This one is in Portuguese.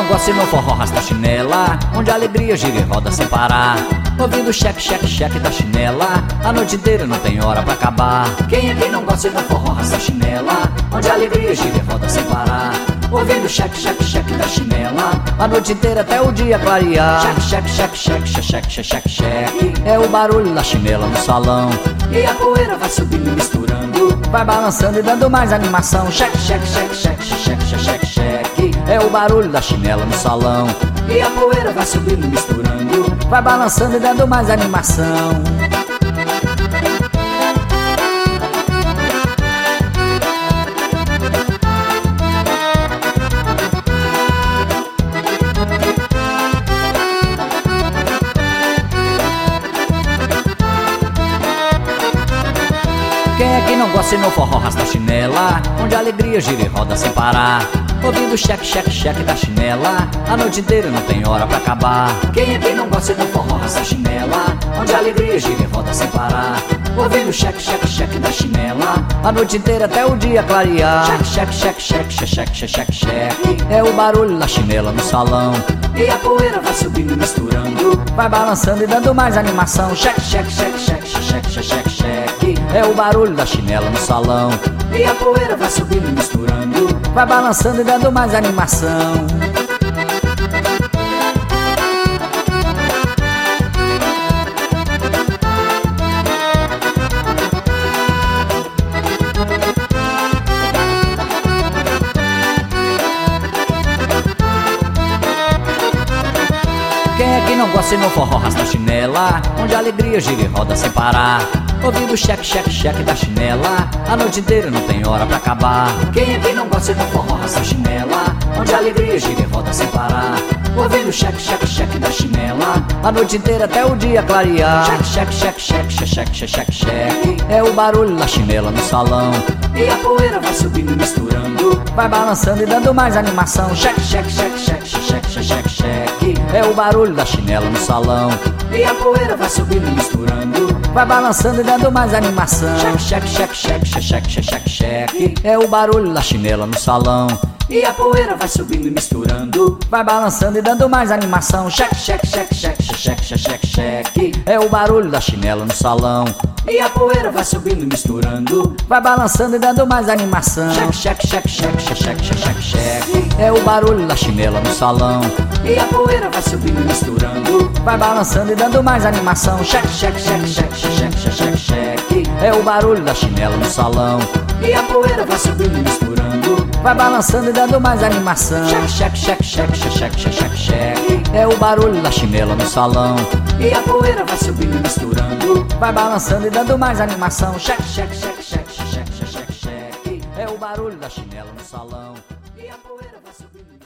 não gosta e no forró rasta a chinela, onde a alegria gira e roda sem parar. Ouvindo cheque, cheque, cheque da chinela, a noite inteira não tem hora pra acabar. Quem é que não gosta e no forró rasta a chinela, onde a alegria gira e roda sem parar. Ouvindo cheque, cheque, cheque da chinela, a noite inteira até o dia clarear. Cheque, cheque, cheque, cheque, cheque, cheque, cheque, cheque, é o barulho da chinela no salão. E a poeira vai subindo e misturando, vai balançando e dando mais animação. Cheque, cheque, cheque, cheque, cheque, cheque, cheque, cheque, é o barulho da chinela no salão. E a poeira vai subindo e misturando, vai balançando e dando mais animação. Quem é que não gosta e no forró rasta a chinela, onde a alegria gira e roda sem parar. Ouvindo cheque, cheque, cheque da chinela, a noite inteira não tem hora pra acabar. Quem é que não gosta e no forró rasta a chinela, onde a alegria gira e roda sem parar. Ouvindo cheque, cheque, cheque da chinela, a noite inteira até o dia clarear. Cheque, cheque, cheque, cheque, cheque, cheque, cheque, cheque, é o barulho da chinela no salão. E a poeira vai subindo e misturando, vai balançando e dando mais animação. Cheque, cheque, cheque, cheque, cheque, cheque, cheque, cheque, é o barulho da chinela no salão. E a poeira vai subindo e misturando, vai balançando e dando mais animação. Quem é que não gosta e no forró rasta a chinela, onde a alegria gira e roda sem parar. Ouvindo cheque, cheque, cheque da chinela, a noite inteira não tem hora pra acabar. Quem é que não gosta e no forró rasta a chinela, onde a alegria gira e roda sem parar. Ouvindo cheque, cheque, cheque da chinela, a noite inteira até o dia clarear. Cheque, cheque, cheque, cheque, cheque, cheque, cheque, cheque, é o barulho da chinela no salão. E a poeira vai subindo e misturando, vai balançando e dando mais animação. Cheque, cheque, cheque, cheque, cheque, cheque, cheque, cheque, é o barulho da chinela no salão. E a poeira vai subindo e misturando, vai balançando e dando mais animação. Cheque, cheque, cheque, cheque, cheque, cheque, cheque, cheque, é o barulho da chinela no salão. E a poeira vai subindo e misturando, vai balançando e dando mais animação. Cheque, cheque, cheque, cheque, cheque, cheque, cheque, cheque, é o barulho da chinela no salão. E a poeira vai subindo e misturando, vai balançando e dando mais animação. Cheque, cheque, cheque, cheque, cheque, cheque, cheque, cheque, é o barulho da chinela no salão. E a poeira vai subindo e misturando, vai balançando e dando mais animação. Cheque, cheque, cheque, cheque, cheque, cheque, cheque, cheque, é o barulho da chinela no salão. E a poeira vai subindo e misturando, vai balançando e dando mais animação. Cheque, cheque, cheque, cheque, cheque, cheque, cheque, cheque, é o barulho da chinela no salão. E a poeira vai subindo e misturando, vai balançando e dando mais animação. Cheque, cheque, cheque, cheque, cheque, cheque, cheque, é o barulho da chinela no salão. E a poeira vai subindo.